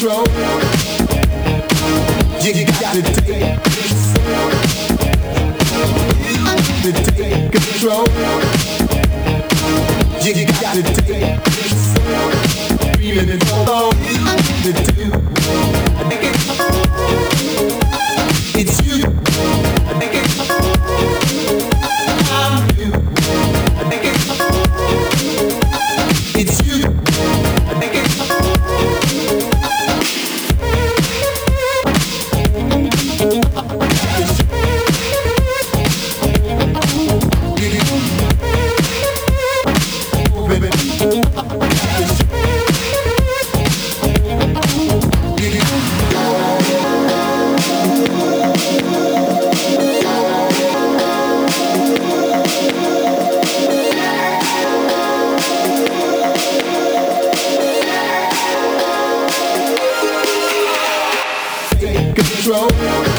control. You got to take control. You got to take feeling it all the do. It's you. I'm you. It's you. Control.